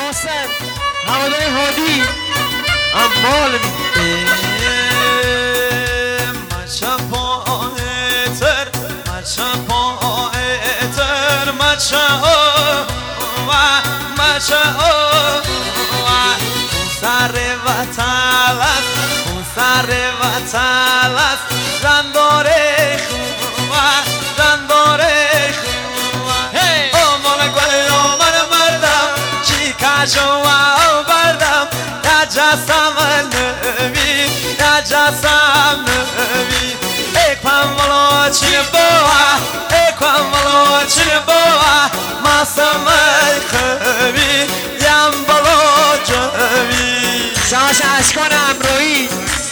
محسن هوادار هادی اموال مچه پایتر مچه اون سر وطل است رنداره مال گل من مردم چی کشو بردم نجسم نوی اکوان ولو چین بوا ماسم خوی یم بلو جوی شماش اشکان امرویی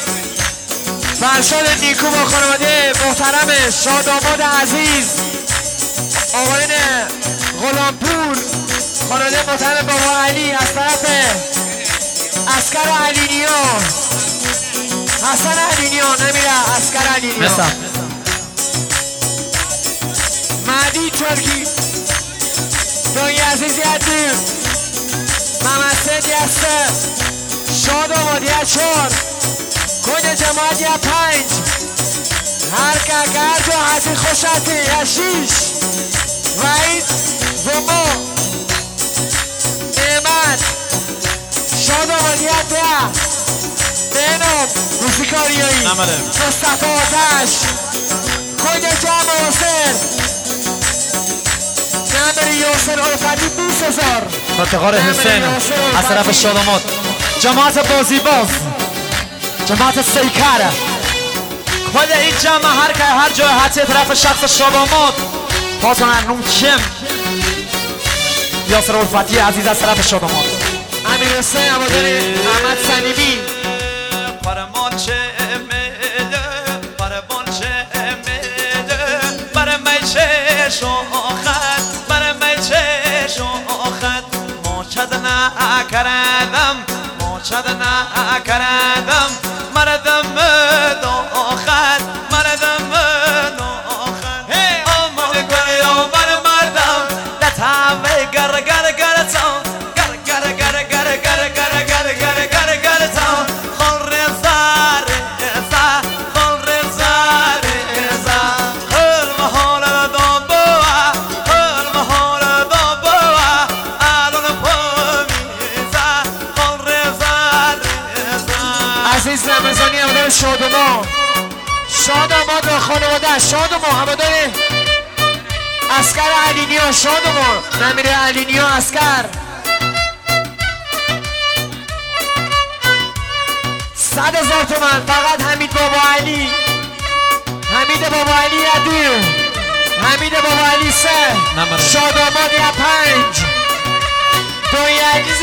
فرشاد نیکو با خانواده محترم شاداماد عزیز آقایان غلامپور خانواده محترم بابا علی از طرف اسکر علینیا حسن علینیا نمیره اسکر علینیا مهدی ترکی دایی عزیزی عدیم محمد سید یسته شاداماد یه 4 کنج جماعت یه 5 هر جو حسی خوشتی یه 6 وعید وما نعمت شاداماد یه 10 بینام موسیقاریایی مصطفی آتش کنج جمع حسین نمبر یاسر الفتی 20,000 افتخار حسین از طرف شاداماد جماعت بازی باز جماعت سیکره کل این جمع هر جای حتی طرف شخص شاداماد بازون انوم کم یاسر الفتی عزیز از طرف شاداماد امیر حسین هواداری احمد سلیمی موچد نکردم مردم داخل آمال گل من مردم لطمه گر تان گر تان خل رزا خل محال دابوا الان پامیزا خل رزا عزیز رمضانی هوادار شاداماد و خانواده شاداماد هوادار اسکر علینیا شاداماد نمیره علینیا اسکر 100,000 تومن فقط حمید بابا علی عدیل حمید بابا علی 3 شاداماد یه 5 دوی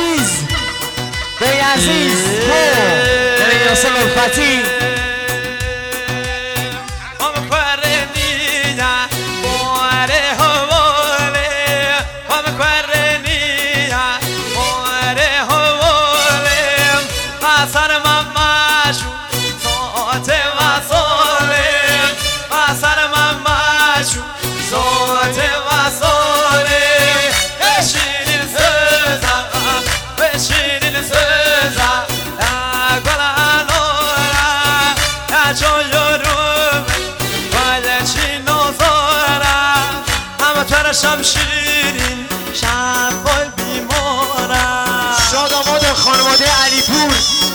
عزیز نمیره یاسر الفتی شمشیرین شبای بیمارم شاداماد خانواده علیپور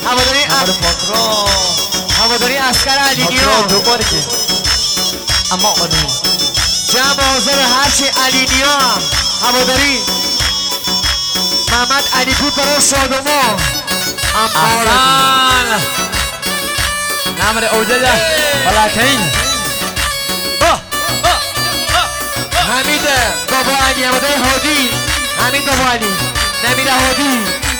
هواداری اسکر علینیا دوباره که اما قانون جمع آزار هرچی علینیا هواداری محمد علیپور برای شاداماد احسان نمر اوجده بلاکین حمید بابا علی هوادار هادی حمید بابا علی نمیره هادی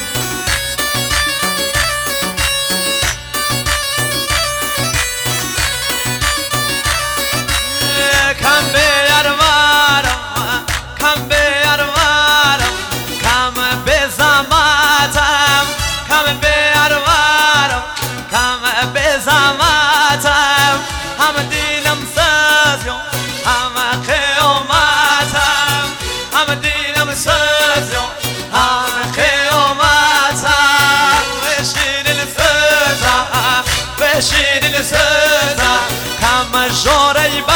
کم به زماتم هم دیلم سازیون هم قیامتم هم دیلم سازیون هم قیامتم همه جاره